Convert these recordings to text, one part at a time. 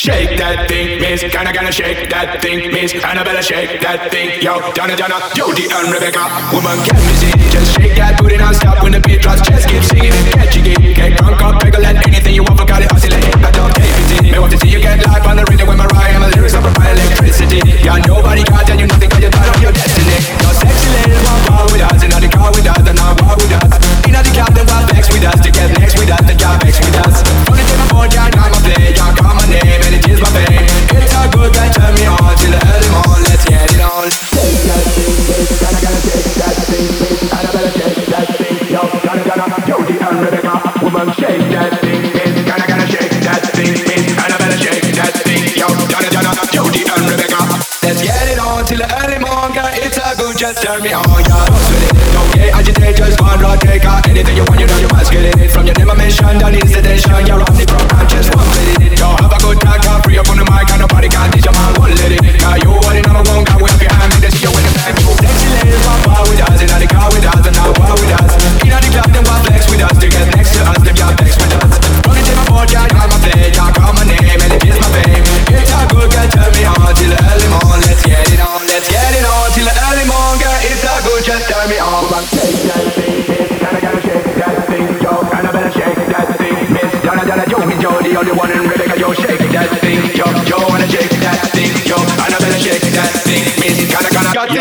Shake that thing, miss. Gonna shake that thing, miss. Annabella, shake that thing. Yo, Donna, Jody and Rebecca. Woman, get busy. Just shake that booty non-stop when the beat drops. Just keep singing it. Get jiggy. Get drunk, up, regulate. Anything you want, forgot it, oscillate. I don't take it. Me want to see you get live on the rhythm with Mariah. My lyrics are provide electricity. Yeah, nobody can tell you nothing cause you're tied on your destiny. No sexy ladies want power with us. And not the car with us, and not war with us. In the club, them want vex with us. To get next with us, they can't vex with us. Only take my phone, yeah, now my play. Yeah, call my name, and it is my fame. It's all good, can turn me on till the early morning. Let's get it on. Shake that thing, baby. Gonna shake that thing, baby. Annabella, shake that thing. Yo, Donna, Jody and Rebecca. Woman, shake that thing, baby. Gonna shake that thing, baby. Annabella, shake that thing. Yo, Donna, Jody and Rebecca. Let's get it on till the early morning. Girl, it's all good, just turn me on. Yeah, don't sweat it, don't get agitated, just go and rock, take her. Anything you want, you know you must get it. From your name I mention, that is the tension. You're on the program, just one minute. Yo, have a good talk, free up on the mic, and nobody can teach your man one lady. Now you are the number one guy, we have your hand, they see you when the time. Sexy ladies want power with us, in the car with us, and now war with us. In the club, them want flex with us, to get next to us, them can't flex with us. Run into my board, yeah, I'm a play, yeah, call my name, and it is my fame. It's all good, girl, turn me on till the early morning. Let's get it on, let's get it on till the early morning, girl, it's all good, just turn me on. Shake that thing, miss, gotta shake that thing, yo, Annabella, shake that thing, miss, Donna, Jody, only one in Rebecca, yo, shake that thing, yo, wanna shake that thing, yo, Annabella, shake that thing, miss, gotta,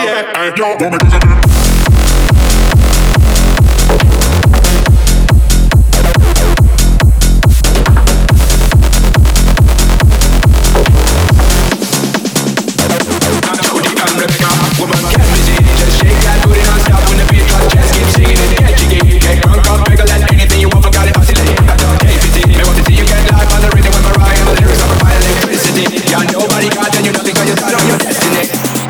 yo. Yeah, nobody got you nothing cause you're tired of your destiny.